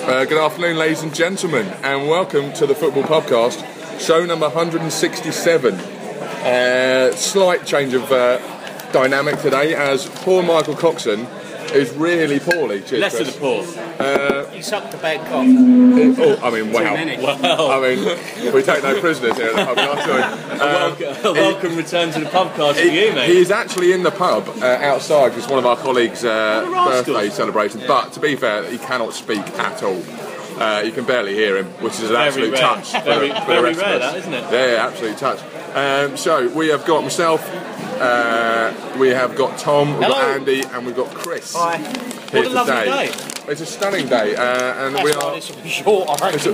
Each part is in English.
Good afternoon, ladies and gentlemen, and welcome to the Football Podcast, show number 167. Slight change of dynamic today, as poor Michael Coxon is really poorly. Cheers, Less Chris. of the poor. You sucked a bad cock. I mean, wow. Wow. I mean, we take no prisoners here at the pub. A welcome return to the pubcast for you, mate. He is actually in the pub outside because one of our colleagues' birthday celebrations. But to be fair, he cannot speak at all. You can barely hear him, which is an absolute rare. touch. Very for the rest of rare, us. that, isn't it? Yeah, absolute touch. So we have got myself, we have got Tom, we've got Andy, and we've got Chris. Hi. Here What a lovely today. day. It's a stunning day, and That's we why are. this will be short, I reckon.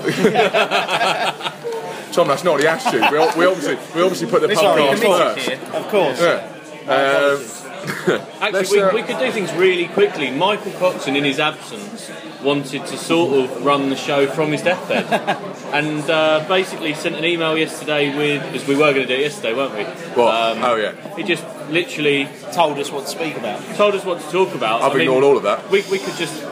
Tom, that's not the attitude. We obviously put the Sorry, podcast first. of course. Yeah. Actually, we could do things really quickly. Michael Coxon, in his absence, wanted to sort of run the show from his deathbed. And basically sent an email yesterday because we were going to do it yesterday, weren't we? What? Oh, yeah. He just literally Told us what to speak about. told us what to talk about. I've ignored all of that. We could just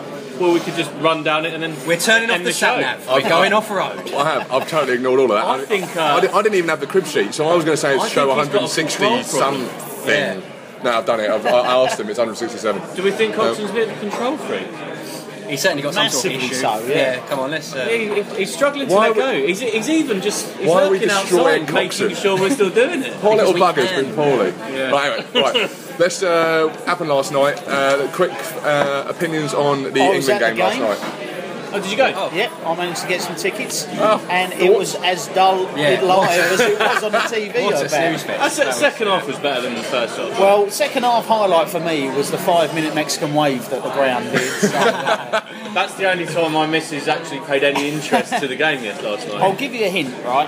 run down it and then We're turning off end the show. sat nav. We're going off road. I've totally ignored all of that. I think, I didn't even have the crib sheet, so I was going to say it's I show think he's got a 160 control problem. something. Yeah. No, I've done it. I asked him. It's 167. Do we think Coxon's a bit of a control freak? He's certainly got some sort of Massively issue. so, yeah. Come on, let's. He's struggling to Why let we- go. He's even just Why are we lurking destroying outside, making Coxon? sure we're still doing it. Poor little we bugger's can. been poorly. Yeah. Right, anyway, right. Let's happened last night. Quick opinions on the was England that the game last game? night. Oh, did you go? Yeah, I managed to get some tickets, Oh, and so it what- was as dull Yeah. live as it was on the TV. What's I a bet. snooze fest? That's the second half was better than the first half. Well, second half highlight for me was the 5-minute Mexican wave that the ground did. So, That's the only time my missus actually paid any interest to the game last I'll night. give you a hint, right?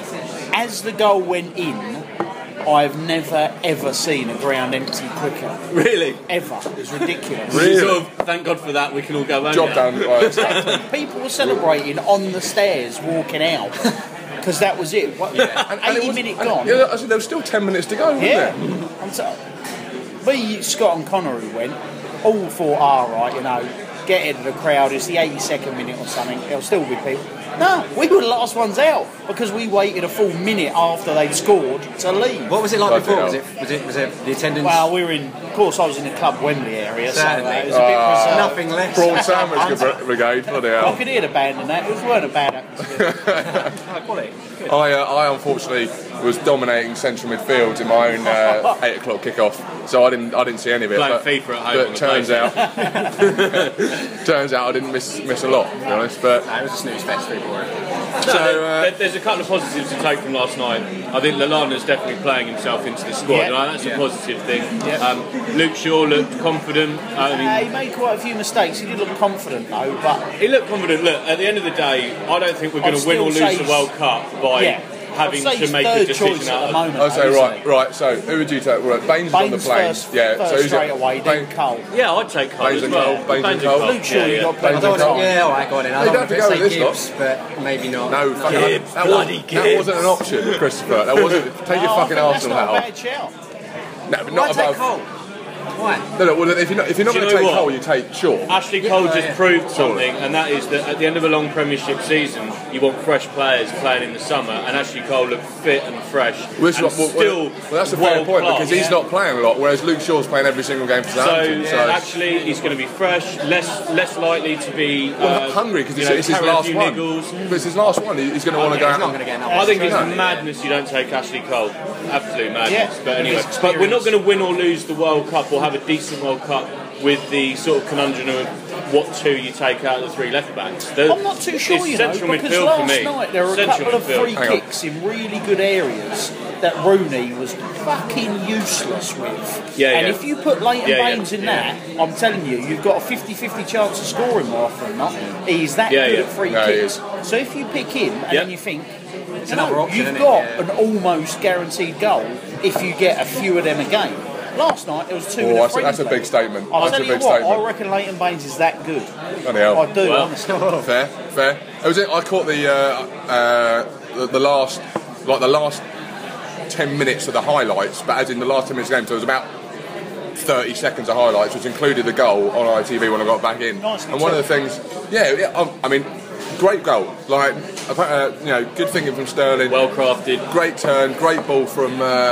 As the goal went in, I've never ever seen a ground empty quicker. Really? Ever. It was ridiculous. Really? Sort of, thank God for that, we can all go home Job now. done. Right. People were celebrating on the stairs walking out because that was it. What, 80-minute gone. Yeah, I said there was still 10 minutes to go, wasn't Yeah. there? Scott and Connery went, all thought, alright, get into the crowd, it's the 82nd minute or something, there'll still be people. No, we were the last ones out because we waited a full minute after they'd scored to leave. What was it like Bloody before? hell. Was it the attendance? Well, we were in, of course, I was in the Club Wembley area, so Certainly. it was a bit reserved. Nothing less. Prawn Sandwich Brigade, bloody I hell. could hear the band and that, it weren't a bad atmosphere. High quality. I unfortunately was dominating central midfield in my own 8 o'clock kickoff, so I didn't see any of it. Playing but, FIFA at home but on the turns out I didn't miss a lot, to be honest. But No, it was a snooze fest, pretty boring. There's a couple of positives to take from last night. I think Lallana's definitely playing himself into the squad, Yeah. and that's a positive thing. Yeah. Luke Shaw looked confident. He made quite a few mistakes, he did look confident though, but He looked confident. Look, at the end of the day, I don't think we're going I'd to win or still lose say the World Cup by I'd having say to he's make third a decision choice out at the of. moment. I say though, right. So who would you take? Well, Baines is on the Baines plane. first, Yeah. first So who's straight it? away, then Cole. Yeah, I'd take Cole Baines as and well. Cole, Baines and Cole. Luke Shaw, you got Baines plenty and of Cole. time. Yeah, alright, got it. I don't don't have to know go if with say this lot. Gibbs, but maybe not. No, fucking Gibbs, that bloody wasn't an option, Christopher. That wasn't. Take your Oh, I fucking think that's Arsenal not hat a off. bad shout. No, but Why not take above. Cole? Why? No. Well, if you're not Do going you to know take what? Cole, you take Shaw. Ashley Cole just yeah. proved something, and that is that at the end of a long Premiership season, you want fresh players playing in the summer, and Ashley Cole looked fit and fresh, Which and is what- still that's a fair point world-class. because he's not playing a lot, whereas Luke Shaw's playing every single game for So Southampton. actually, he's going to be fresh, less likely to be hungry because you know, it's his carry a last few one. niggles. But it's his last one. He's going to want to go He's out. not going to get another. I think it's No. madness you don't take Ashley Cole. Absolute madness. Yeah. But anyway, His but we're not experience. going to win or lose the World Cup or have a decent World Cup with the sort of conundrum of what two you take out of the three left backs. I'm not too sure, it's central because midfield last for me. night there were a Central couple of midfield. free Hang on. kicks in really good areas that Rooney was fucking useless with. Yeah, and yeah. if you put Leighton Yeah, yeah, Baines in yeah. that, I'm telling you, you've got a 50-50 chance of scoring more often than not. He's that Yeah, good yeah. at free No, he kicks. So if you pick him and Yeah. then you think, another option, you've isn't it? got Yeah. an almost guaranteed goal if you get a few of them a game. Last night there was two. Oh, in a that's a friendly. big statement. I'll That's tell a you big what, statement. I reckon Leighton Baines is that good. Bloody hell. I do, Well, honestly. Fair. I caught the last 10 minutes of the highlights, but as in the last 10 minutes of the game, so it was about 30 seconds of highlights, which included the goal on ITV when I got back in. Nicely And one of the took. things I mean, great goal. Like, good thinking from Sterling. Well crafted. Great turn, great ball from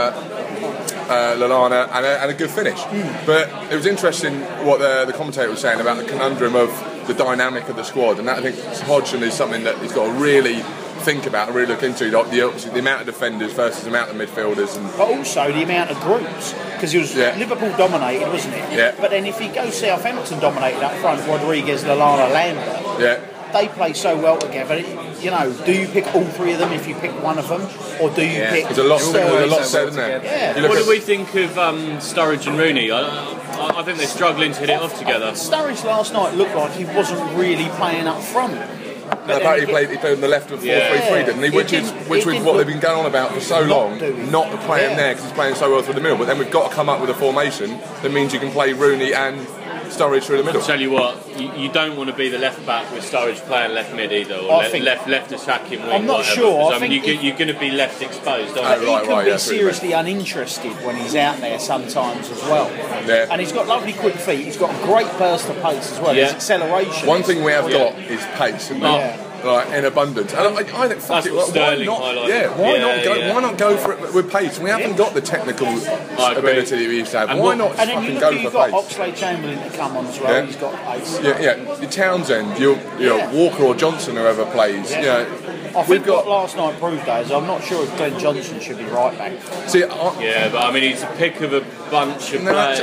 Lallana, and a good finish. But it was interesting what the commentator was saying about the conundrum of the dynamic of the squad, and that I think Hodgson is something that he's got to really think about and really look into. Obviously, the amount of defenders versus the amount of midfielders, but also the amount of groups, because he was Liverpool dominated, wasn't it? Yeah. But then if you go Southampton dominated up front, Rodriguez, Lallana, Lambert. Yeah. They play so well together. You know, do you pick all three of them if you pick one of them, or do you pick? There's a lot said, isn't there? Yeah. What do we think of Sturridge and Rooney? I think they're struggling to hit it off together. Sturridge last night looked like he wasn't really playing up front. Apparently he played on the left of 4-3-3, didn't he? Which is what they've been going on about for so long. Not to play him there because he's playing so well through the middle. But then we've got to come up with a formation that means you can play Rooney and Sturridge through the middle. I'll tell you what, you don't want to be the left back with Sturridge playing left mid either, or left attacking wing. I'm not sure. I mean, you're going to be left exposed, aren't you? He can be seriously uninterested when he's out there sometimes as well. Yeah. And he's got lovely quick feet. He's got a great burst of pace as well. His acceleration. One thing we have got is pace, like in abundance. And I think that's what Sterling highlighted. Why not go for it with pace? We haven't got the technical ability that we used to have. And why not and then fucking you go look, for you've got pace? Oxlade-Chamberlain to come on as well. He's got pace. Your Townsend, your Walker or Johnson, whoever plays. I think what last night proved that is I'm not sure if Glenn Johnson should be right back. See, but I mean he's a pick of a bunch of players.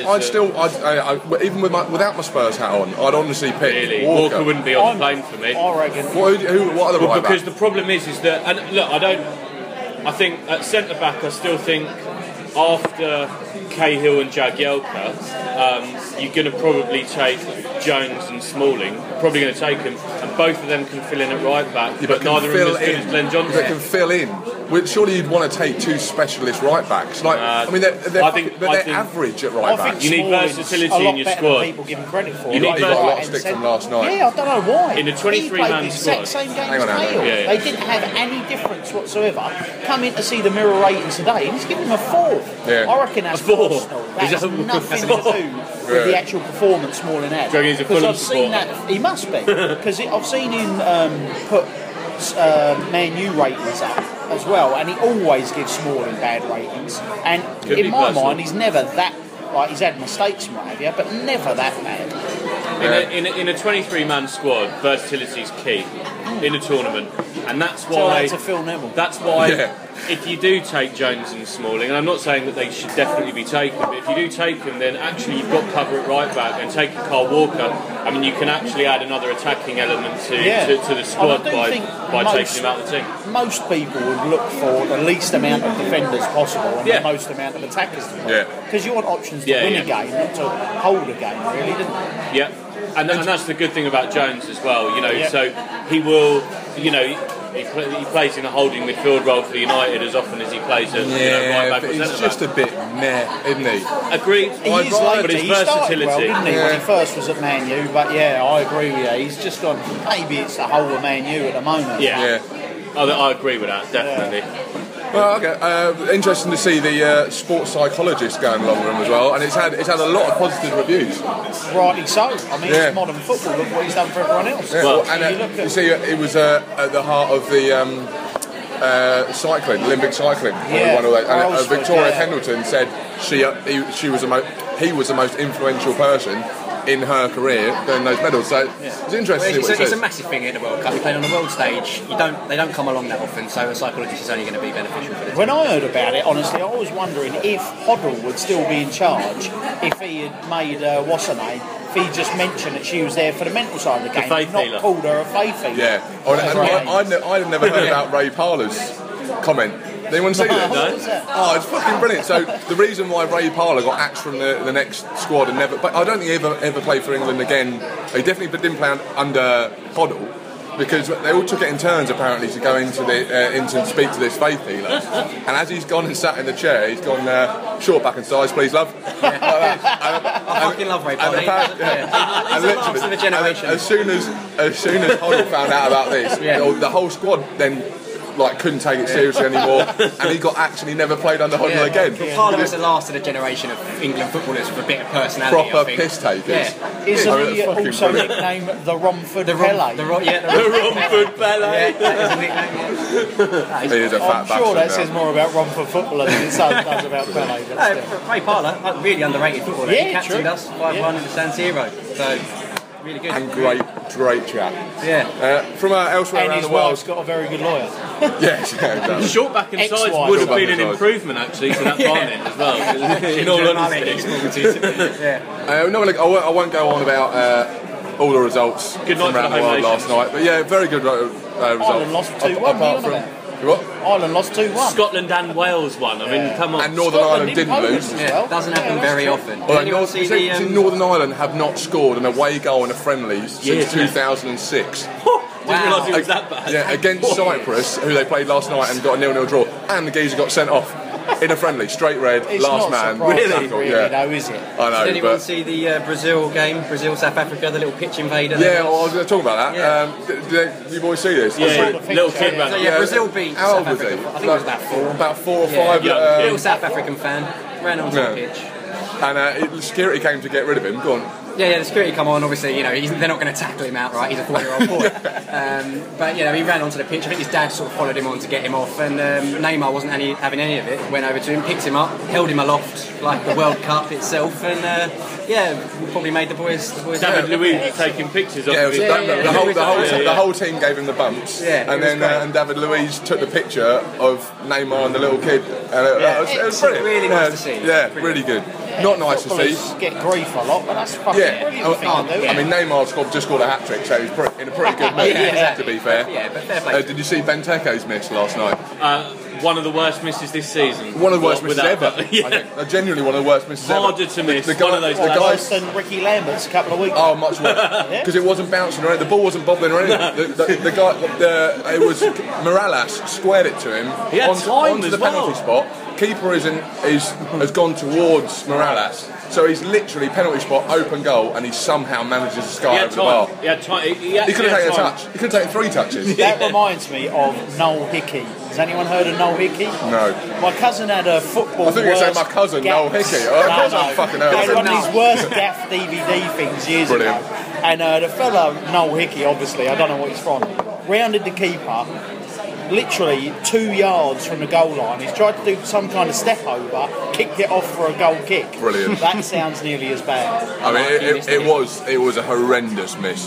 Even without my Spurs hat on, I'd honestly pick Walker wouldn't be on the plane for me. I reckon. What are the right backs? Because the problem is that, and look, I think at centre back I still think after Cahill and Jagielka, you're going to probably take Jones and Smalling. Probably going to take them, and both of them can fill in at right back, but neither of them as good as Glenn Johnson. They can fill in. Surely you'd want to take two specialist right backs. Like, they're average at right back. You need versatility in your squad. People give him credit for. You need got a lot of stick from last night. Yeah, I don't know why. In a 23-man squad, same game as Cahill. They didn't have any difference whatsoever. Come in to see the mirror ratings today, and he's giving him a 4. Yeah. I reckon that's personal. That has nothing to do with the actual performance Smalling had. Because I've seen that he must be because I've seen him put Man U ratings up as well, and he always gives Smalling bad ratings. And in my mind, he's never that. Like, he's had mistakes and what have you, but never that bad. In a 23-man squad, versatility is key in a tournament, and that's why. To Phil Neville. That's why. If you do take Jones and Smalling, and I'm not saying that they should definitely be taken, but if you do take them, then actually you've got cover at right back, and taking Kyle Walker, I mean, you can actually add another attacking element to the squad by taking him out of the team. Most people would look for the least amount of defenders possible and the most amount of attackers possible. Because you want options to win a game, not to hold a game, really, don't you? Yeah, and that's the good thing about Jones as well, so he will, he plays in a holding midfield role for United as often as he plays at right back or centre back. He's just a bit meh, isn't he? Agreed. But his he versatility. started well, didn't he, when he first was at Man U? But I agree with you. He's just gone. Maybe it's the whole of Man U at the moment. I agree with that, definitely. Well, okay. Interesting to see the sports psychologist going along with him as well, and it's had a lot of positive reviews. Rightly so. I mean, it's modern football. Look what he's done for everyone else. Yeah. Well, you see, it was at the heart of the cycling, Olympic cycling. One of those. And Victoria Pendleton said he was the most influential person in her career doing those medals. So it's interesting. It's a massive thing at the World Cup. You play on the world stage. They don't come along that often. So a psychologist is only going to be beneficial for this. When I heard about it, honestly, I was wondering if Hoddle would still be in charge if he had made if he just mentioned that she was there for the mental side of the game, not called her a faith healer. Yeah, I'd never heard about Ray Parlour's comment. Did anyone see that? No. Oh, it's fucking brilliant. So the reason why Ray Parlour got axed from the next squad and never, but I don't think he ever played for England again. He definitely didn't play under Hoddle because they all took it in turns apparently to go into and speak to this faith healer. And as he's gone and sat in the chair, he's gone short back and size, please, love. I fucking love Ray Parlour. And literally, as soon as Hoddle found out about this, the whole squad then like couldn't take it seriously anymore, and he got actually never played under Hoddle again. Parlour was the last of the generation of England footballers with a bit of personality. Proper piss takers. Yeah. Isn't he also nicknamed the Romford Pele? The Romford Pele. Yeah, that is a nickname. He is a fat I'm sure that bastard says more about Romford footballer than it does about Pele. But still. Ray Parlour, really underrated footballer. Yeah, he captained true. us 5-1 in the San Siro. So, really good. And great chap. Yeah. From elsewhere And around his the world. wife's got a very good lawyer. Yes, yeah, exactly. Short back and sides Ex-wife. would have Short been back an and sides. improvement actually to that Barnet as well. In all honesty. Yeah. I won't go on about all the results Good night from around for the the world home last night. But yeah, very good results. Ireland lost 2-1, Apart what are you from on what? Ireland lost 2-1. Scotland and Wales won. I mean, come on. And Northern Scotland Ireland in didn't Poland lose. as Yeah, well. doesn't happen that's very true. often. Well, Did anyone see the... Northern Ireland have not scored an away goal in a friendly since Yes, yeah. 2006. Didn't realise it was that bad. Yeah, against Cyprus, who they played last night and got a 0-0 draw, and the geezer got sent off in a friendly, straight red, It's last not man. surprising, tackle, really, yeah. though, is it? I know, Did anyone but see the Brazil game? Brazil-South Africa, the little pitch invader? yeah, well, I was going to talk about that. Yeah. Did you boys see this? Yeah, saw the picture, little kid yeah. ran So, up. yeah, Brazil beat How South old was Africa. he? I think it was about 4. About 4 or Yeah, 5. young kid. Little South African fan. Ran onto the pitch. And security came to get rid of him. Go on. Yeah, the security come on. Obviously, they're not going to tackle him outright. He's a 4-year-old boy. But he ran onto the pitch. I think his dad sort of followed him on to get him off, and Neymar wasn't having any of it. Went over to him, picked him up, held him aloft like the World Cup itself, and probably made the boys. David Luiz was taking pictures of Yeah, it was him. the whole team gave him the bumps, Yeah, and it was then great. And David Luiz took the picture of Neymar and the little kid, and it was brilliant. really nice to see. Yeah, really good. Not nice to see. Footballers get grief a lot, but that's fucking Yeah, brilliant thing to do. I mean Neymar just scored a hat trick, so he's in a pretty good mood. Yeah. To be fair. Yeah, but fair play. Did you see Benteke's miss last night? One of the worst misses this season. One of the worst misses Without- ever. Yeah. I think. Genuinely one of the worst misses ever. Harder to miss. The guy, One of those the ones. guy, Worse than Ricky Lambert's a couple of weeks Oh, much worse. Because it wasn't bouncing or anything. The ball wasn't bobbling or anything. The guy, it was Morales squared it to him He had time onto as the penalty well. spot. Keeper has gone towards Morales, so he's literally penalty spot, open goal, and he somehow manages to He sky had over the bar. time. He had time. He He could have taken a time. touch. He could have taken 3 touches. That reminds me of Noel Hickey. Has anyone heard of Noel Hickey? No. My cousin had a football. I think you're saying my worst cousin, gaff- Noel Hickey. Of course I've fucking heard They of had him. one of these worst gaff DVD things years Brilliant. ago. And the fella, Noel Hickey, obviously, I don't know what he's from, rounded the keeper, literally 2 yards from the goal line. He's tried to do some kind of step over, kicked it off for a goal kick. Brilliant. That sounds nearly as bad. I mean, it was a horrendous miss.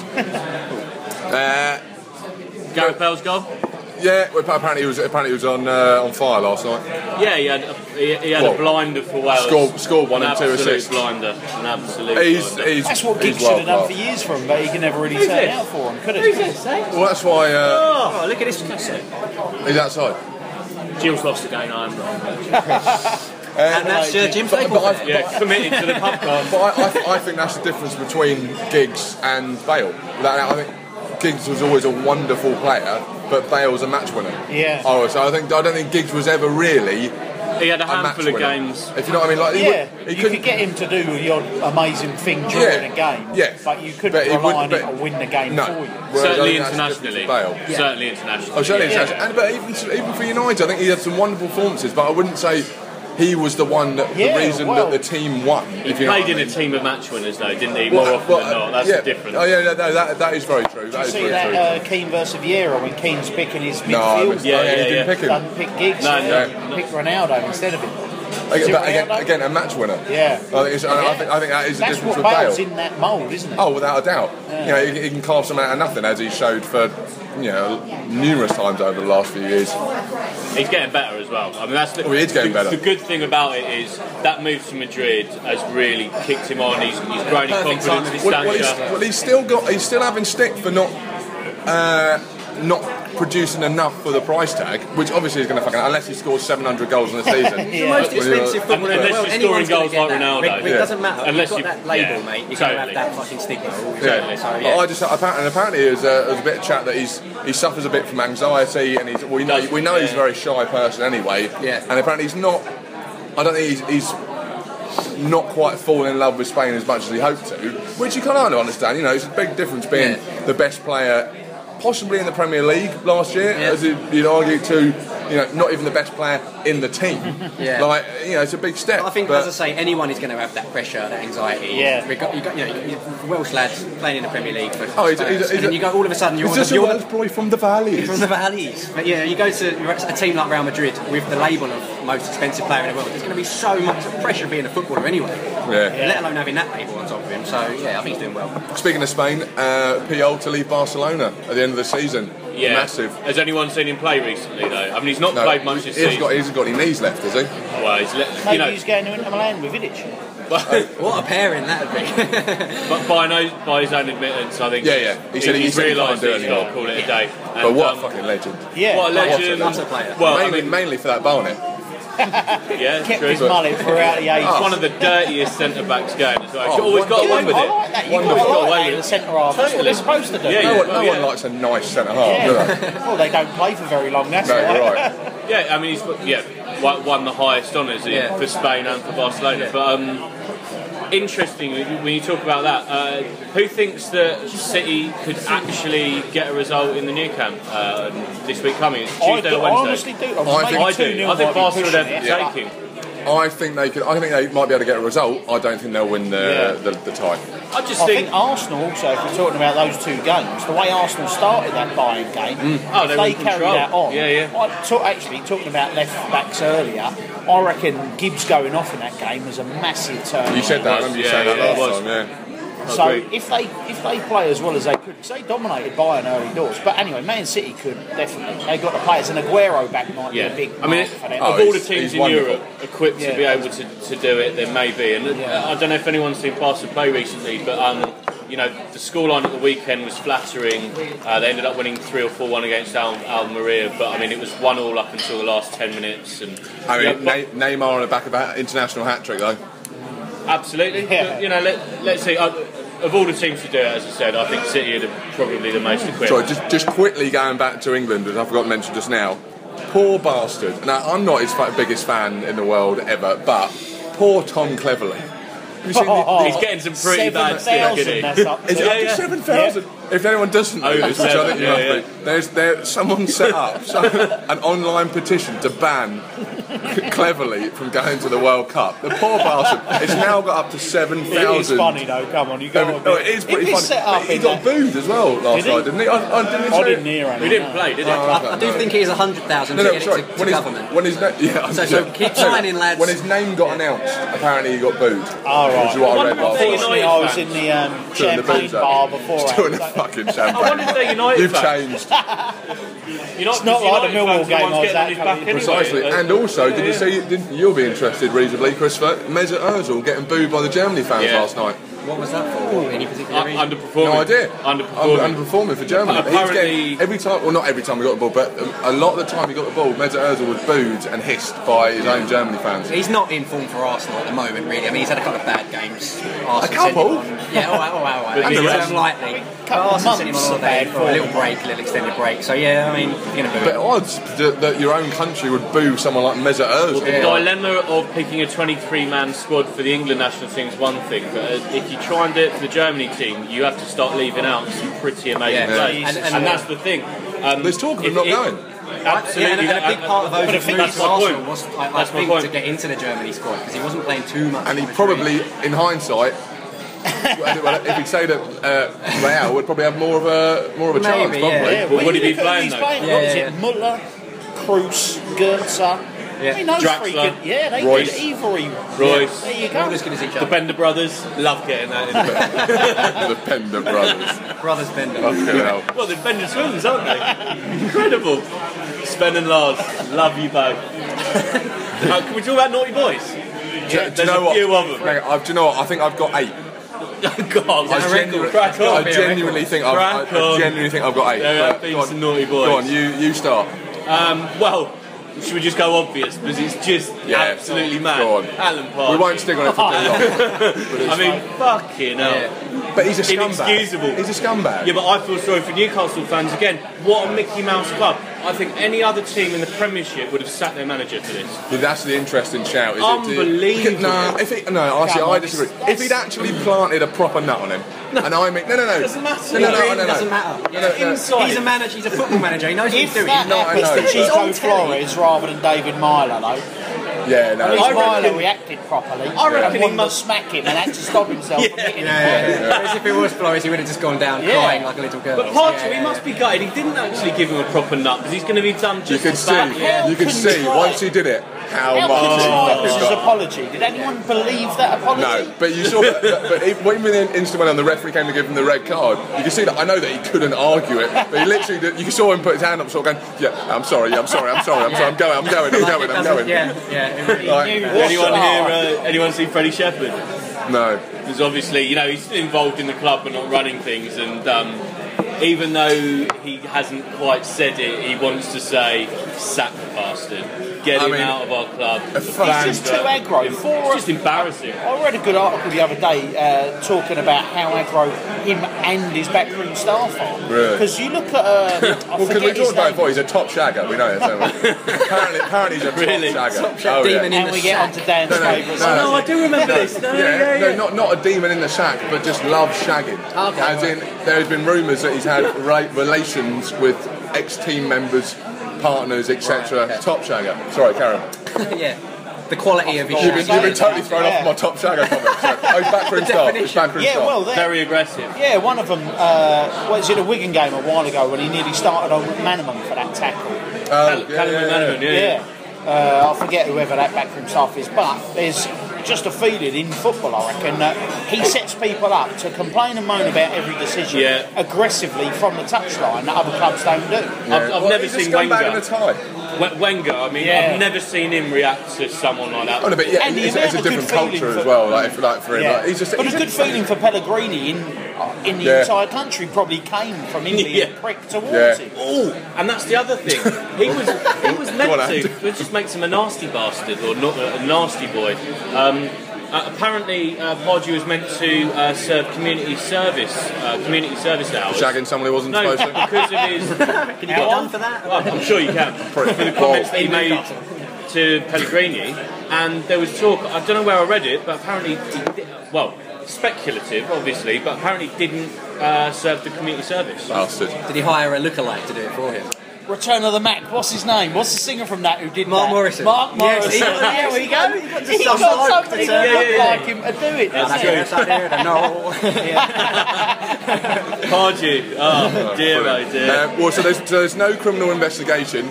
Gareth Bale's goal. Yeah, well, apparently he was on fire last night. Yeah, he had Well, a blinder for Wales. Scored 1 An and 2 absolute assists. blinder. An absolute He's blinder. That's what Giggs he's should have done world for class. years for him, but he can never really Who's turn this? out for him, could Who's he? this, eh? Well, that's why Oh, look at this. That's it. he's outside. Jim's lost again, I'm wrong. And that's Jim Staples. Yeah, committed to the pub card. But I think that's the difference between Giggs and Bale. I think Giggs was always a wonderful player, but Bale's a match winner. Yeah. Oh, so I don't think Giggs was ever really He had a a match handful of winner. games. If you know what I mean, like Yeah, he you couldn't could get him to do your amazing thing during Yeah, a game, yeah. but you couldn't But he rely on wouldn't- it to win the game No. for you. Well, I Certainly think that's the difference internationally. with Bale. Certainly internationally. Oh, certainly yeah. international. But even for United, I think he had some wonderful performances. But I wouldn't say he was the one that Yeah, the reason well, that the team won. He if you know played what I in a mean. team of match winners, though, didn't he? More often than not. That's yeah. the difference. Oh yeah, no, that is very true. Did That you is see very that true. Keane versus Vieira when Keane's picking his No, midfield? Yeah, he didn't yeah. pick him. Doesn't pick Giggs, No, pick Ronaldo instead of him. Again, Is it but Ronaldo? again, a match winner. Yeah. I think that is the That's difference what with Bale's Bale. in that mould, isn't it? Oh, without a doubt. You know, he can carve some out of nothing, as he showed for numerous times over the last few years. He's getting better as well. I mean, that's the, Oh, he is getting better. The good thing about it is that move to Madrid has really kicked him on. He's grown in Perfect confidence, time his Well, stature. he's still having stick for not producing enough for the price tag, which obviously is going to fucking, unless he scores 700 goals in the season. The most expensive footballer in the Unless world. you're Anyone's scoring gonna goals get like that. Ronaldo. It doesn't matter. Unless You've got you- that label, yeah, mate. You're totally. going to have that fucking stigma. Totally. So, yeah. I just apparently there's a bit of chat that he suffers a bit from anxiety, and we know he's a very shy person anyway. Yeah. And apparently he's not. I don't think he's not quite fallen in love with Spain as much as he hoped to, which you kind of understand. You know, it's a big difference being the best player possibly in the Premier League last year, as you'd argue to, not even the best player in the team. It's a big step. I think, as I say, anyone is going to have that pressure, that anxiety. Yeah. You got Welsh lads playing in the Premier League. And then you go all of a sudden. You're just a Welsh boy from the valleys. From the valleys. But you go to a team like Real Madrid with the label of most expensive player in the world. There's going to be so much pressure being a footballer anyway. Let alone having that label on top of him. So I think he's doing well. Speaking of Spain, Puyol to leave Barcelona at the end of the season. Yeah. Massive. Has anyone seen him play recently, though? I mean, he's not played much this season. He hasn't got any knees left, has he? Well, maybe he's going to Inter Milan with Vidic. What a pairing that would be. But by his own admittance, I think he said he's realised that he's got to call it a day. But what a fucking legend. Yeah. What a legend. What a player. Well, mainly for that Barnet. Kept his mullet throughout the 80s. He's one of the dirtiest centre-backs going as well. He's always got away with it. I like that. You've got away with the centre-half. That's what they're supposed to do. No one likes a nice centre-half, do they? Well, they don't play for very long, that's why. You're right. Yeah, I mean, he's won the highest honours for Spain and for Barcelona. But interesting, when you talk about that, who thinks that City could actually get a result in the Nou Camp this week coming? It's Tuesday or Wednesday? I honestly do. I do. I think Barcelona are taking. I think they might be able to get a result. I don't think they'll win the tie. I think Arsenal also, if we're talking about those two games, the way Arsenal started that Bayern game, if they carry that on, actually talking about left backs earlier, I reckon Gibbs going off in that game was a massive turn. You said that, I remember you saying that last time, So if they play as well as they could, because they dominated Bayern early doors. But anyway, Man City could definitely. They got the players, and Aguero back might be a big. I mean, for them. of all the teams in Europe equipped to be able to do it, there may be. And I don't know if anyone's seen Barca play recently, but the scoreline at the weekend was flattering. They ended up winning 3 or 4-1 against Almeria, but I mean it was 1-1 up until the last 10 minutes. And Neymar on the back of an international hat trick though. Absolutely. But, let's see. Of all the teams to do it, as I said, I think City are probably the most equipped. Sorry, just quickly going back to England, as I forgot to mention just now. Poor bastard. Now, I'm not his biggest fan in the world ever, but poor Tom Cleverley. He's getting some pretty bad stick, isn't he? Is it up to 7,000? If anyone doesn't know this, which I think you must be, someone set up an online petition to ban Cleverley from going to the World Cup. The poor bastard. It's now got up to 7,000. It is funny though. Come on, you go. It is pretty funny. He got booed as well last night, didn't he? I didn't hear him. He didn't play, did he? I do think he's 100,000 to get it to government. So keep signing, lads. When his name got announced, apparently he got booed. All right. Which is what I read last night. Unfortunately, I was in the champagne bar before. Doing a fucking champagne. I wonder if they're United You've fans. changed. It's not like the Millwall game I was at. Precisely. And also, did you see? You'll be interested reasonably, Christopher. Mesut Ozil getting booed by the Germany fans last night. What was that for? Any particular reason? Underperforming. No idea. Underperforming For Germany. Apparently, every time, well, not every time he got the ball, but a lot of the time he got the ball, Mesut Ozil was booed and hissed by his own Germany fans. He's not in form for Arsenal at the moment, really. I mean, he's had a couple of bad games. A couple? Yeah, all right. And the rest. Lightly. Arsenal sent him on holiday for a little break, a little extended break. So, yeah, I mean, you're going to boo But odds that your own country would boo someone like Mesut Ozil. Well, the dilemma of picking a 23-man squad for the England national team is one thing, but if you try and do it for the Germany team, you have to start leaving out some pretty amazing players. And that's the thing. There's talk of him not going. Absolutely. And a big part of Ozil's move that's to my Arsenal point. was, I think, to get into the Germany squad, because he wasn't playing too much. And he probably, in hindsight, if he'd say that Real would probably have more of a chance, probably. Yeah. Would he be playing though? What is it? Muller, Kroos, Goetze. Yeah. I mean, those Draxler, freaking, they Royce. did Avery. Royce. There you All go. as good as each The other. Bender brothers, love getting that in. The Pender brothers. Brothers Bender. Fucking hell. Well, they're Bender twins, aren't they? Incredible. Sven and Lars, love you both. Can we talk about Naughty Boys? Do There's a few of them. Do you know what? I think I've got 8. God, crack on. I genuinely think I've got 8. There have been some Naughty Boys. Go on, you start. Well, should we just go obvious? Because it's just absolutely mad. Go on. Alan Partridge. We won't stick on it for too long. I mean, fucking hell. But he's a scumbag. Inexcusable. He's a scumbag. Yeah, but I feel sorry for Newcastle fans again. What a Mickey Mouse club. I think any other team in the Premiership would have sacked their manager for this. Yeah, that's the interesting shout. Unbelievable. I disagree. If he'd actually planted a proper nut on him, and I mean, no, Doesn't matter. Doesn't matter. Inside. He's a manager. He's a football manager. He knows what he's If doing. that happens to He's Chico on telly. Flores rather than David Myler, though, Yeah, no. at least I Myler reckon- reacted properly I reckon and he wanted to must- smack him and had to stop himself from hitting him. Whereas if it was Flores, he would have just gone down Yeah. crying like a little girl. But Pardew, he must be gutted. He didn't actually give him a proper nut because he's going to be done You just could as see, badly. you could see once he did it, how How much he contrived fucking was his got. apology? Did anyone believe that apology? No, but you saw but even in instant when the referee came to give him the red card, you can see that. I know that he couldn't argue it, but he literally did, you saw him put his hand up, sort of going, "Yeah, I'm sorry, I'm going. Yeah. It really Like, Anyone see Freddie Shepherd? No, Because obviously, he's still involved in the club but not running things, and even though he hasn't quite said it, he wants to say, sack the bastard. Get him out of our club. He's just too aggro. It's just embarrassing. I read a good article the other day talking about how aggro him and his backroom staff are. Really? Because you look at... well, because we forget his talked about it name. before, he's a top shagger. We know that, don't we? apparently, he's a Really? top shagger. Top shag demon in And the we get on to Dan's favourite. No, I do remember this. Not a demon in the shack, but just loves shagging. Okay, As in, there has been rumours that he's had relations with ex-team members, partners, etc. Right, okay. Top shagger. Sorry, Karen. Yeah. The quality of his You've shag. been totally thrown off my top shagger comment. So, he's backroom staff. He's backroom Yeah, staff. well, Very aggressive. yeah, one of them was it a Wigan game a while ago when he nearly started on McManaman for that tackle. Callum McManaman, Yeah. I forget whoever that backroom staff is, but there's just a feeling in football, I reckon, that he sets people up to complain and moan about every decision aggressively from the touchline that other clubs don't do. I've never seen Wenger. In a tie. Wenger, I mean, I've never seen him react to someone like that. Oh, no, but yeah, And the it's amount a of different good feeling culture for- as well. Like for him, Yeah. like, he's just. But he's a good feeling for Pellegrini in the entire country probably came from him being a prick towards him. Oh, and that's the other thing. He was meant Go on, to. It just makes him a nasty bastard or not a nasty boy. Apparently, Pardew was meant to serve community service hours. shagging someone who wasn't No, supposed to. because of his. Can you get done for that? Well, I'm sure you can. For the comments that he made to Pellegrini, and there was talk. I don't know where I read it, but apparently, speculative, obviously, but apparently didn't serve the community service. Bastard. Did he hire a lookalike to do it for him? Return of the Mac. What's his name? What's the singer from that who did Mark that? Morrison. Mark Morrison. Yes, There we go. He got He some got bloke somebody to who turn looked it. like him to do it. That's That's true. Pardew. Oh, dear, oh dear. Well, so there's no criminal investigation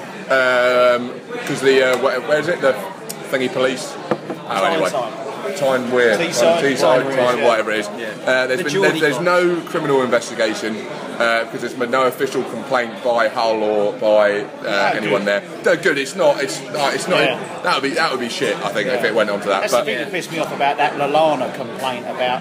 because where is it? The thingy police. Oh, anyway. Tyne Weir, Teesside, Tyne, whatever it is. There's Geordie no criminal investigation because there's been no official complaint by Hull or by anyone there. No, good. It's not. It's not. Yeah. That would be shit. I think if it went on to that. That's But the thing that pissed me off about that Lallana complaint about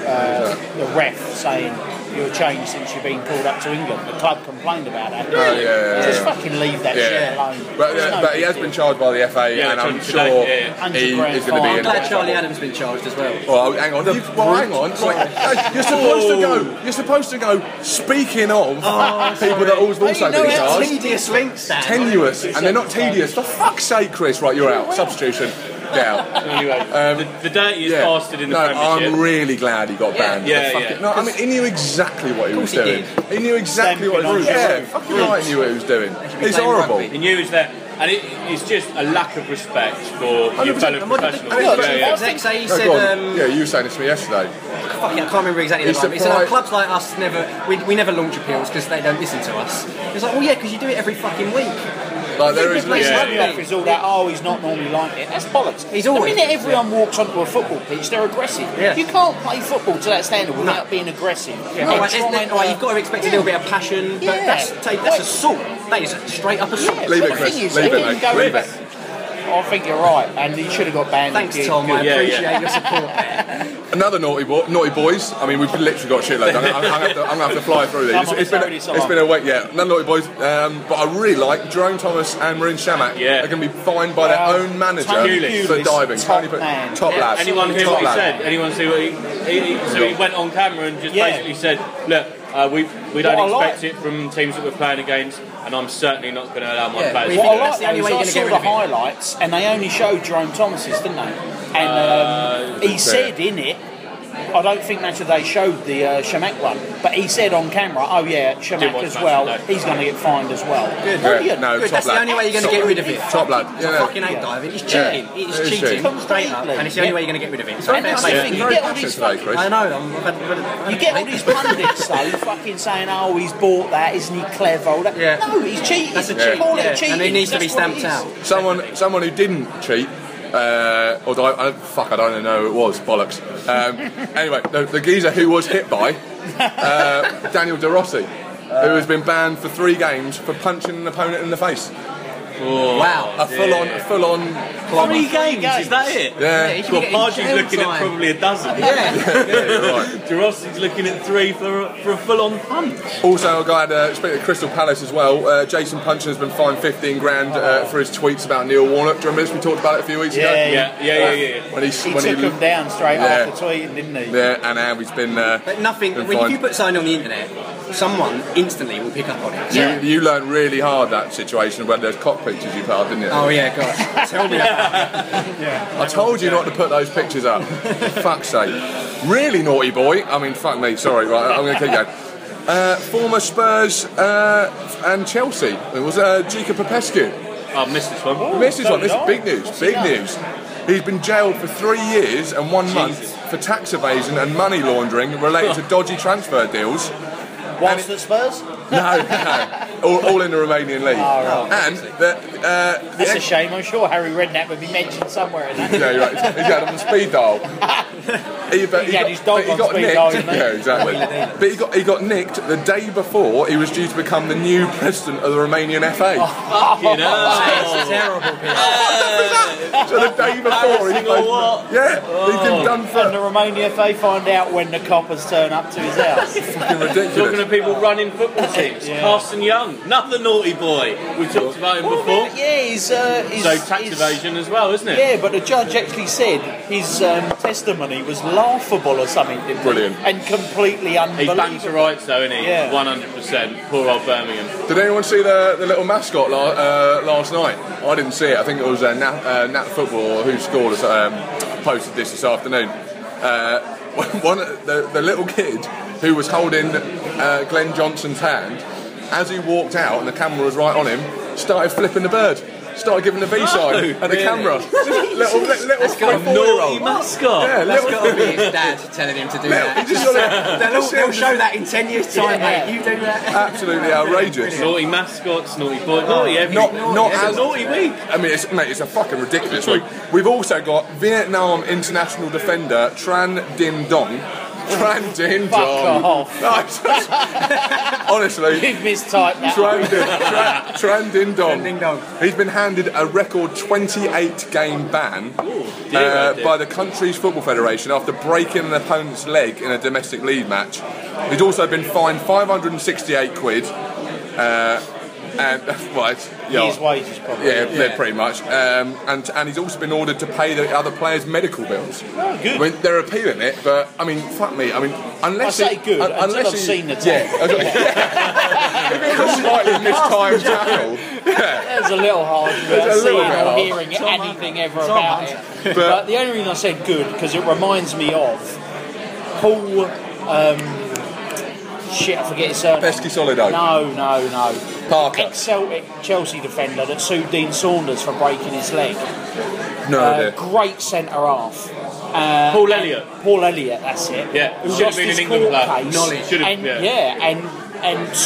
the ref saying you're changed since you've been called up to England. The club complained about that. Just fucking leave that shit alone. But he has been charged by the FA, and I'm sure he is going to be I'm in. glad Charlie Adam's been charged as well. Well, hang on. Hang on. Like, you're supposed to go. You're supposed to go. Speaking of people that also been charged, Tedious links, Dan. tenuous, and they're not tedious. For fuck's sake, Chris. Right, you're out. Substitution. Down. Anyway, the dirtiest bastard in the Premiership. I'm really glad he got banned. No, I mean, he knew exactly what he was doing. He knew exactly what he was doing. Yeah, fucking right, he knew what he was doing. It's horrible. He knew he was there. And it's just a lack of respect for your fellow professionals. He said, yeah, you were saying this to me yesterday. I can't remember exactly the line. He said, clubs like us we never launch appeals because they don't listen to us. It's like, well, yeah, because you do it every fucking week. Like there is Is all that, he's not normally like it. That's bollocks. He's always the minute everyone walks onto a football pitch, they're aggressive. Yeah. You can't play football to that standard without being aggressive. You've got to expect a little bit of passion, but that's assault. That is straight up assault. Leave it, Chris. Leave it, mate. Leave it. I think you're right, and he should have got banned. Thanks, Tom. I appreciate your support there. Another naughty boys. I mean, we've literally got shitloads. I'm going to have to fly through these. It's been a week, Another naughty boys. But I really like Jerome Thomas and Marin Shamak. Are going to be fined by their own manager for diving. Top lads. Anyone hear what he said? Anyone see what he went on camera and just basically said, look, We don't expect it from teams that we're playing against, and I'm certainly not going to allow my players. What I that's the only way like you're is gonna I get saw rid the of him. highlights, and they only showed Jerome Thomas's, didn't they? And he said in it, I don't think actually they showed the Shamak one, but he said on camera, oh yeah, Shamak watch as match well, today. he's going to get fined as well. Good. Brilliant. No, Good, top that's the lad. only way you're going to get rid of it. Top lad. I Yeah. fucking hate diving. It's cheating. Yeah. It's It is cheating. cheating. Straight up. And it's the only way you're going to get rid of it. So And that's the fair thing, play. you Very get all passionate these today, fucking, Chris. I know. you get all these pundits though, fucking saying, oh, he's bought that, isn't he clever? All that. Yeah. No, he's cheating. That's a Yeah. cheat. Call it Yeah. cheating. And it needs to be That's what it stamped is. out. Someone who didn't cheat, although I don't know who it was, bollocks. Anyway, the geezer who was hit by Daniel De Rossi, who has been banned for 3 games for punching an opponent in the face. Wow. A full-on. 3 games, is that it? Yeah. he should Well, get in Pardee's jail looking at time. probably a dozen. Yeah. You're right. De Rossi's looking at 3 for a full-on punch. Also, a guy speaking of Crystal Palace as well. Jason Puncheon has been fined 15 grand for his tweets about Neil Warnock. Do you remember this? We talked about it a few weeks ago. Yeah. When He took him down straight Yeah. after tweeting, didn't he? Yeah, and now he's been. But nothing. been If fined. you put something on the internet, someone instantly will pick up on it. You learned really hard that situation when those cock pictures you put up, didn't you? Oh yeah, gosh. Tell me about it. I told you not to put those pictures up. Fuck's sake. Really naughty boy. I mean, fuck me, sorry, right, I'm going to keep going. Former Spurs and Chelsea. It was Gica Popescu. I've missed this one. Missed this so one. This did is I. big news. Big news. He's been jailed for 3 years and 1 month for tax evasion and money laundering related to dodgy transfer deals. Whilst at Spurs? No. All in the Romanian league. Oh, right. And the That's a shame. I'm sure Harry Redknapp would be mentioned somewhere in that. Yeah, you're right. He's got him on speed dial. He had his dog on speed nicked. dial, didn't he? Yeah, exactly. But he got nicked the day before he was due to become the new president of the Romanian FA. You know. It's terrible, Peter. So the day before he Or what? Yeah, he's been done And for the Romania FA find out when the coppers turn up to his house. fucking Talking ridiculous. of people running football teams, Carson Young, another naughty boy. We talked about him before. Yeah, he's So tax evasion as well, isn't it? Yeah, but the judge actually said his testimony was laughable or something, didn't he? Brilliant. And completely He unbelievable. bangs the rights though, isn't he? Yeah. 100%. Poor old Birmingham. Did anyone see the little mascot last night? I didn't see it. I think it was Nat Football who scored posted this afternoon. The little kid who was holding Glenn Johnson's hand, as he walked out and the camera was right on him, started flipping the bird. Started giving the V sign at the really? camera. little That's got a naughty 3-4-year-old. mascot. Yeah, That's little. got to be his dad telling him to do that. He just got They'll show that in 10 years' time, Yeah. mate. You do that. absolutely outrageous. Naughty mascots, naughty boy, naughty everything. Not It's a as naughty week. I mean, it's a fucking ridiculous week. We've also got Vietnam international defender Tran Dinh Dong. Tran Dinh Fuck Dong. off. No, it's just- honestly, You've mistyped that. Tran Dinh Dong. Ding dong. He's been handed a record 28-game ban dear. by the country's football federation after breaking an opponent's leg in a domestic league match. He's also been fined 568 quid. And well, His wages, probably. yeah, pretty much. And he's also been ordered to pay the other players' medical bills. Oh, good. I mean, they're appealing it, but I mean, fuck me. I mean, unless I say good, until I've he- seen the tape. Yeah. If it was a slightly mistimed tackle, It was a little hard a without little seeing bit or hard. hearing anything ever about it. But the only reason I said good, because it reminds me of Paul... shit, I forget his surname. Pesky Solido. No. Parker. Ex-Celtic Chelsea defender that sued Dean Saunders for breaking his leg. No idea. Great centre half. Paul Elliott. Paul Elliott, that's it. Yeah, Who should have lost been his an England court player. case Knowledge. Should have, and, yeah. and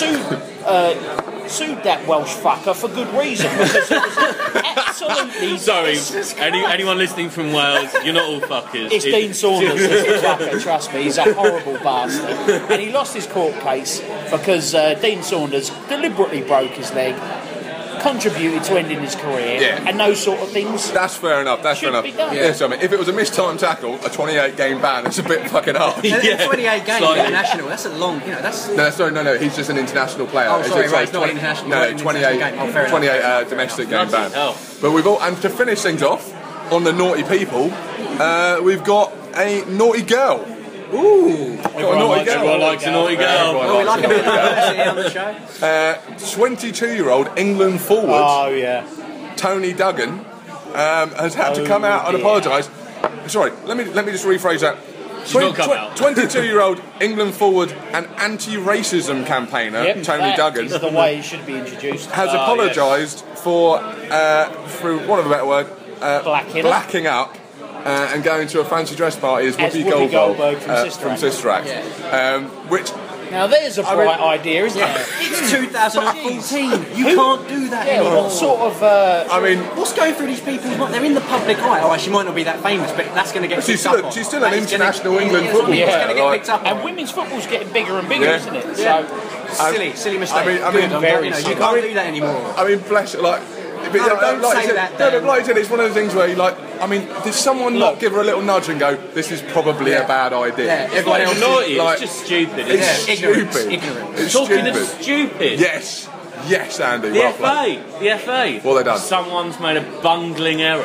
sued that Welsh fucker for good reason because it was absolutely. Sorry, anyone listening from Wales, you're not all fuckers. It's Dean Saunders that's the fucker, trust me, he's a horrible bastard. And he lost his court case because Dean Saunders deliberately broke his leg, contributed to ending his career, Yeah. and those sort of things. That's fair enough. That's Should fair be enough. done. Yes, I mean, if it was a mistimed tackle, a 28-game ban, it's a bit fucking hard. Yeah. 28 games Slightly. international. That's a long. That's. No. He's just an international player. Oh, sorry, It's right, it's not international, No, not an 28, international game. Oh, fair enough. 28 domestic game ban. hell. But and to finish things off on the naughty people, we've got a naughty girl. Ooh. Everyone likes a naughty girl. Well, we like a bit of diversity on the show. 22-year-old England forward Oh yeah. Tony Duggan has had to come out and apologise. Sorry, let me just rephrase that. not come out. 22-year-old England forward and anti-racism campaigner Tony Duggan Is the way it should be introduced. has apologised for, through want of a better word, blacking up and going to a fancy dress party as Whoopi Goldberg from Sister Act. Which Now there's a bright idea, isn't it? It's 2014. You can't do that anymore. What sort of? I mean, What's going through these people's mind? They're in the public eye. Oh, she might not be that famous, but that's going to get she's picked up on. still an That is international gonna, England yeah, football It's player. going to get picked up on. And women's football's getting bigger and bigger, Yeah. isn't it? Yeah. So Silly mistake. I mean, You can't do that anymore. I mean, bless it, like. But, don't like say you said, that, no, Dan. but like you said, it's one of the things where you like. I mean, did someone not give her a little nudge and go, "This is probably a bad idea"? Yeah, It's everyone not else naughty, like- it's just stupid. It's ignorance. stupid. Ignorance. It's Talking stupid. of stupid. Yes, Andy. The well played. FA. What have they done? Someone's made a bungling error.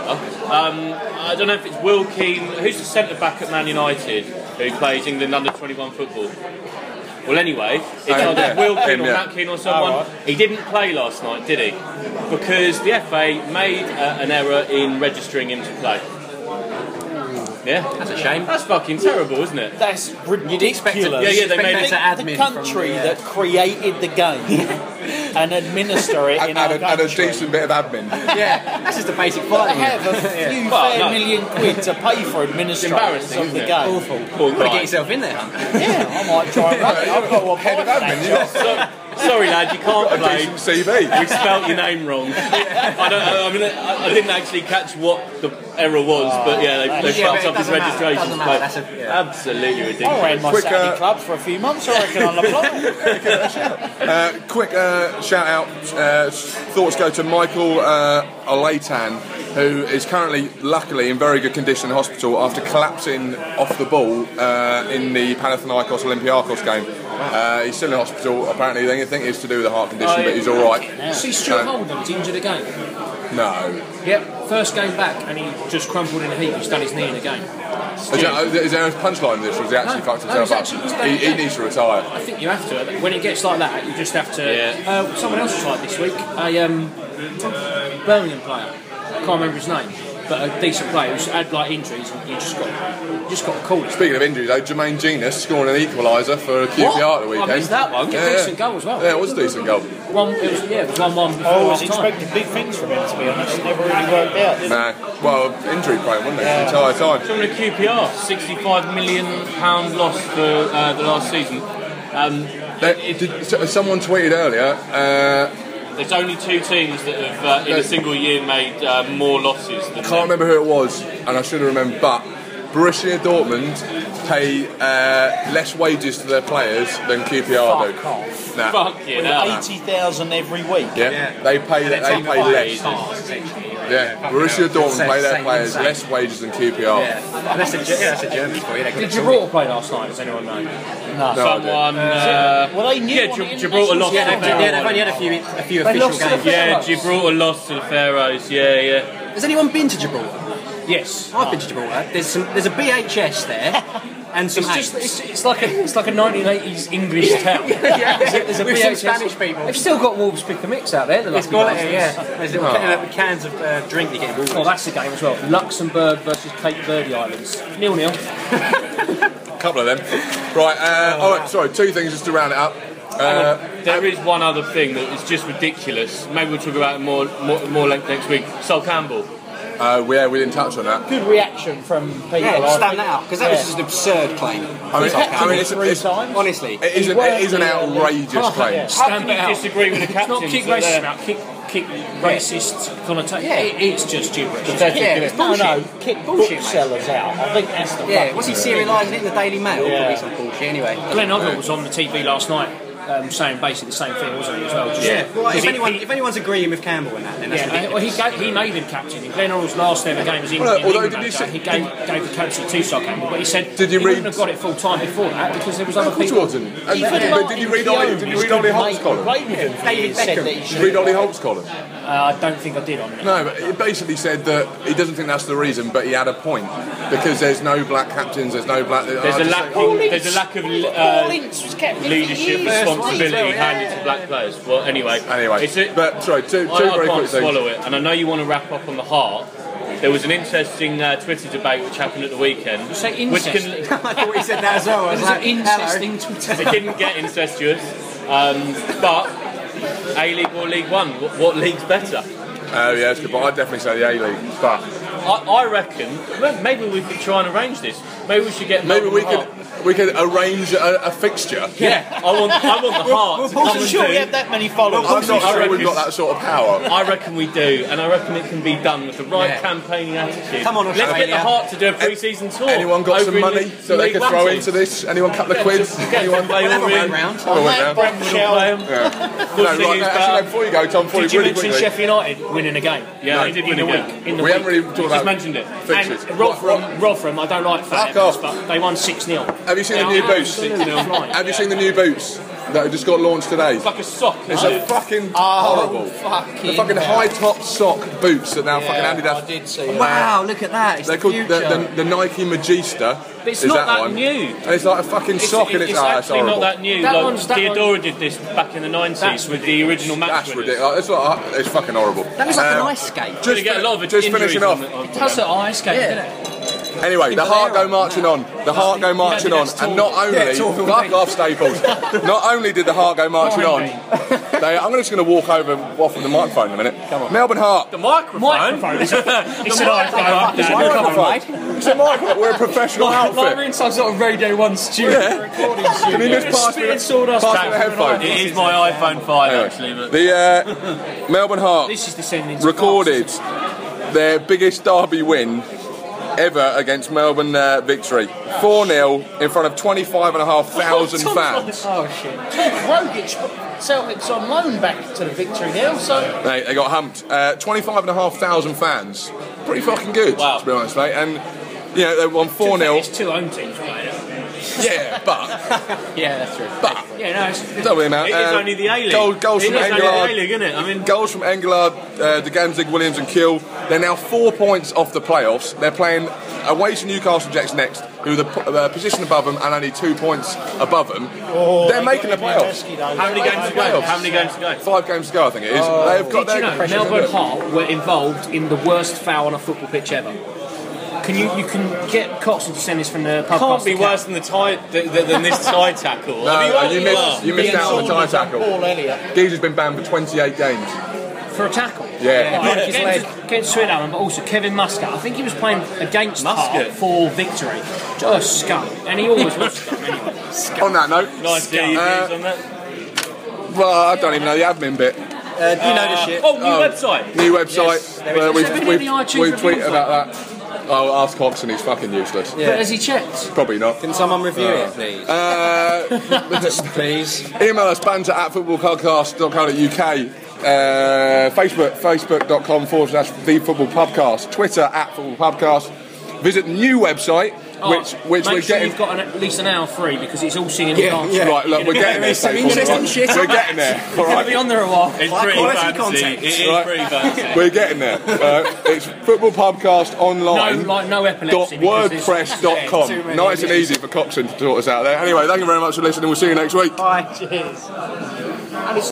I don't know if it's Will Keane. Who's the centre back at Man United who plays England under 21 football? Well, anyway, it's either Will Keane or Matt Keane or someone. He didn't play last night, did he? Because the FA made an error in registering him to play. Yeah, That's a shame. that's fucking terrible, isn't it? that's ridiculous. Yeah, they made better admin the country from- that created the game and administer it in our And a country. decent bit of admin. Yeah, that's just a basic They fighting. have a few Well, fair no. million quid to pay for administrators embarrassing, of the isn't it? game. Awful. Poor You've got to guy. get yourself in there, Hunter. Yeah, I might try and run it. I've got to apply Head of for admin, that you job. got Sorry, lad, you can't a play. decent CV. We spelt your name wrong. I didn't actually catch what the error was, but yeah, they Yeah, fucked but up it his doesn't matter. registration. Doesn't matter. That's Absolutely I ridiculous. ran my Quick, Saturday club for a few months. I reckon I'll apply. Quick shout out. Thoughts go to Michael Olaitan, who is currently, luckily, in very good condition in hospital after collapsing off the ball in the Panathinaikos Olympiakos game. He's still in hospital. Apparently, they think it's to do with a heart condition, but he's all right. See Stuart Holden, he's injured again. No. Yep, first game back and he just crumpled in a heap. He's done his knee in the game. Is there a punchline to this, or has he actually fucked No, himself he's up? actually- He needs to retire. I think you have to. When it gets like that, you just have to. Someone else tried this week. A Birmingham player. I can't remember his name, but a decent player who's had like injuries. And you just got to call it. Speaking of injuries, though, Jermaine Genius scoring an equaliser for QPR at the weekend. I missed that one. Decent goal as well. Yeah, it was a decent goal. It was 1-1 before I always half time. expected big things from him, to be honest. Never really worked out, did it? Nah. Well, injury prone, wasn't it? The entire time. From the QPR, £65 million loss for the last season. Someone tweeted earlier. There's only two teams that have, in a single year, made more losses than Can't remember who it was, and I should have remembered, but Borussia Dortmund pay less wages to their players than QPR do. Fuck off. Nah. Fuck you With know. 80,000 every week. Yeah. They pay less. Yeah, Borussia Dortmund pay their players Insane. less wages than QPR. And that's a German for you. Did Gibraltar play last night? Does anyone know? No. Someone. Well, they knew Yeah, on the Gibraltar lost. international Yeah, scale. Yeah, they've only had a few They official lost to the games. Pharaohs. Gibraltar lost to the Pharaohs. Yeah. Has anyone been to Gibraltar? Yes. I've been to Gibraltar. There's a BHS there and some It's like a 1980s English town. There's a With some BHS. Spanish people. They've still got Wolves pick the mix out there. The It's lucky got it, bastards. yeah. There's little cans of drink to get Oh, that's the game as well. Luxembourg versus Cape Verde Islands. 0-0. A couple of them. Right, sorry, two things just to round it up. There is one other thing that is just ridiculous. Maybe we'll talk about it more length next week. Sol Campbell. We didn't touch on that. Good reaction from people. Yeah, I stand think. that out because that was just an absurd claim. I mean, it's times. Honestly, it is an outrageous claim. How can you disagree with the It's not captains? kick that racist they're- about kick racist connotation. Yeah. It's just gibberish. it's No, bullshit. kick Bullshit, mate. booksellers out. I think that's the Yeah, fucking was he thing. serialising it in the Daily Mail? Yeah. Probably some bullshit anyway. Glenn Hoddle was on the TV last night saying basically the same thing, wasn't he, as well? Well, if anyone's agreeing with Campbell in that, then that's ridiculous. Well, he made him captain. In Glenn Hoddle's last ever game was in although England. He gave the captaincy to Sol Campbell, but he said he wouldn't have got it full time before that because there was other people. But did you read Ollie Holt's column? Did you read Ollie Holt's column? I don't think I did on that. No, but it basically said that he doesn't think that's the reason, but he had a point because there's no black captains, there's no black. There's a lack of leadership responsibility handed to black players. Well, anyway, but sorry, two very quick things. Swallow it, and I know you want to wrap up on the heart. There was an interesting Twitter debate which happened at the weekend. You say I thought he said that as well. I was like, interesting Twitter. It didn't get incestuous, but A-League or League One, what league's better? Oh yeah, it's good, but I'd definitely say the A-League. But I reckon maybe we could try and arrange this. Maybe we should get. Maybe we could arrange a fixture. Yeah, I want the Heart. I'm sure we have that many followers. I'm not sure we've got that sort of power. I reckon we do, and I reckon it can be done with the right campaigning attitude. Come on, let's get the Heart to do a pre-season tour. Anyone got some money so they could throw into this? Anyone a couple of quids? Anyone play all went round? Before you go, Tom, did you mention Sheffield United winning a game? Yeah, they did win a game. We haven't really talked about. Just mentioned it. Fixtures. And Rotherham, I don't like Fat Evans, but they won 6-0. Have you seen the new boots? Have you seen the new boots that have just got launched today? It's like a sock. It's a fucking horrible. The fucking high top sock boots that now fucking Adidas. I did see that. Wow, look at that. It's They're called the Nike Magista. But it's is not that one. new. And it's like a fucking sock in its It's eye. actually not that new. Theodora did this back in the 90s with the original match That's winners. ridiculous. It's fucking horrible. That was like an ice skate. Just finishing off. It does at ice skate, doesn't it? Anyway, the Heart go marching on. The Heart go marching on. And not only, fuck off Staples, not only did the Heart go marching on, I'm just going to walk over and waffle the microphone in a minute. Come on. Melbourne Heart. The microphone? It's an iPhone. It's a microphone. It's a microphone. We're a professional Like we're outfit. in some sort of Radio 1 studio. Recording studio. Can you just pass me the headphones? It is my iPhone 5 actually. But The Melbourne Heart This is descending to recorded their biggest derby win ever against Melbourne Victory. 4-0 in front of 25,500 fans. Oh shit. Rogic, Celtic's on loan back to the Victory now, so. They got humped. 25,500 fans. Pretty fucking good, to be honest, mate. And, you know, they won 4-0. It's two home teams playing. Yeah, but. Yeah, that's true. But. Yeah, no, it's. Don't worry, man. it is only the A-League. Goals from It is only the Engelhard. A-League, isn't it? I mean, Goals from Engelhard, De Ganzig, Williams and Kiel. They're now 4 points off the playoffs. They're playing away to Newcastle Jets next, who are the position above them and only 2 points above them. They're making the playoffs. how many games to go? How many games to go? 5 games to go, I think it is. They've got Did you their know Melbourne Heart were involved in the worst foul on a football pitch ever? You can get Coxon to send this from the pub. Can't be worse than the tie than this tie tackle. No, you missed out on the tie tackle. Paul Elliott. Geezer's been banned for 28 games. For a tackle? Yeah. Against Swindon, but also Kevin Muscat. I think he was playing against Muscat Heart for Victory. Just scum. And he always was scum anyway. On that note, Nice views on that. well, I don't even know the admin bit. Do you know the shit? Oh, new website. New website. We Is there any iTunes tweet reviews about that. Oh, ask Coxon, he's fucking useless. But has he checked? Probably not. Can someone review it, please? Please. Email us banter@footballpodcast.co.uk. Facebook.com/TheFootballPodcast. Twitter @FootballPodcast. Visit the new website, which Make we're sure getting. you've got at least an hour free because it's all singing and dancing. Right, look, we're getting there. Some Staples, interesting right? shit. We're getting there. All I'll right. be on there a while. It's High pretty quality fancy. content. It is Right. pretty fancy. We're getting there. It's Football Podcast Online. No epilepsy. because there's .wordpress.com. too many Nice and easy for Coxon to sort us out there. Anyway, thank you very much for listening. We'll see you next week. Bye. Cheers.